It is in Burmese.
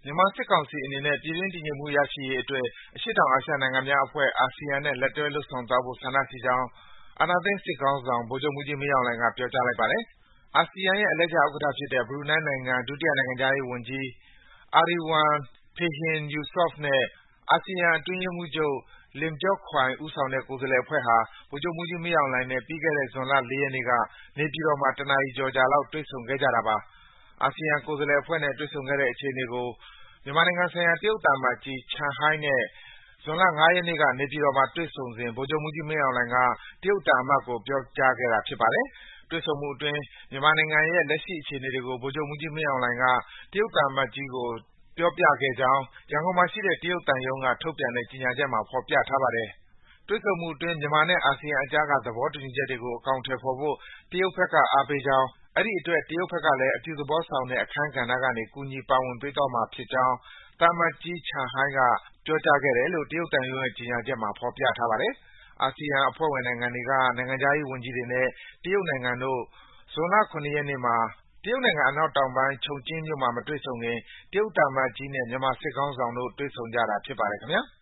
မြန်မာစစ်ကောင်စီအနေနဲ့ပြည်တွင်းတည်ငြိမ်မှုရရှိရေးအတွက်အရှေ့တောင်အာရှနိုင်ငံများအဖွဲ့အာဆီယံနဲ့လက်တွဲလုပ်ဆောင်သွားဖို့ဆန္ဒရှိကြောင်းအာဏာသိမ်းစစ်ခေါင်းဆောင်ဗိုလ်ချုပ်မှူးကြီးမင်းအောင်လှိုင်ကပြောကြားလိုက်ပါတယ်။အာဆီယံရဲ့အလှည့်ကျဥက္ကဋ္ဌဖြစ်တဲ့ဘရူနိုင်းနိုင်ငံဒုတိယနိုင်ငံခြားရေးဝန်ကြီး Erywan Pehin Yusof နဲ့အာဆီယံအတွင်းရေးမှူးချုပ် Lim Jock Hoi ဦးဆောင်တဲ့ကိုယ်စားလှယ်အဖွဲ့ဟာ ဗိုလ်ချုပ်မှူးကြီးမင်းအောင်လှိုင်နဲ့ပြီးခဲ့တဲ့ဇွန်လ ၄ ရက်နေ့က နေပြည်တော်မှာ တနာရီကျော်ကြာလောက်တွေ့ဆုံခဲ့ကြတာပါ။အာဆီယံကိုယ်စားလှယ်အဖွဲ့နဲ့တွေ့ဆုံခဲ့တဲ့အခြေအနေကို မြန်မာနိုင်ငံဆိုင်ရာတရုတ်သံအမတ်ကြီး Chen Hai နဲ့ ဇွန်လ ၅ ရက်နေ့က နေပြည်တော်မှာတွေ့ဆုံစဉ်ဗိုလ်ချုပ်မှူးကြီးမင်းအောင်လှိုင်က တရုတ်သံအမတ်ကိုပြောကြားခဲ့တာဖြစ်ပါတယ်။တွေ့ဆုံမှုအတွင်းမြန်မာနိုင်ငံရဲ့လက်ရှိအခြေအနေတွေကိုဗိုလ်ချုပ်မှူးကြီးမင်းအောင်လှိုင်ကတရုတ်သံအမတ်ကြီးကိုပြောပြခဲ့ကြောင်းရန်ကုန်မှာရှိတဲ့တရုတ်သံရုံးကထုတ်ပြန်တဲ့ကြေညာချက်မှာဖော်ပြထားပါတယ်။တွေ့ဆုံမှုအတွင်းမြန်မာနဲ့အာဆီယံအကြားကသဘောတူညီချက်တွေကိုအကောင်အထည်ဖော်ဖို့တရုတ်ဘက်ကအားပေးကြောင်း၊အဲဒီအတွက်တရုတ်ဘက်ကလည်းအပြုသဘောဆောင်တဲ့အခန်းကဏ္ဍကနေကူညီပါဝင်ပေးသွားမှာဖြစ်ကြောင်းသံအမတ်ကြီး Chen Hai ကပြောကြားခဲ့တယ်လို့တရုတ်သံရုံးရဲ့ကြေညာချက်မှာဖော်ပြထားပါတယ်။အာဆီယံအဖွဲ့ဝင်နိုင်ငံတွေကနိုင်ငံခြားရေးဝန်ကြီးတွေနဲ့တရုတ်နိုင်ငံတို့ဇွန်လ ၇ ရက်နေ့မှာတရုတ်နိုင်ငံအနောက်တောင်ပိုင်း ချုံကျင်းမြို့မှာမတွေ့ဆုံခင်တရုတ်သံအမတ်ကြီးနဲ့မြန်မာစစ်ခေါင်းဆောင်တို့တွေ့ဆုံကြတာဖြစ်ပါတယ်ခင်ဗျာ။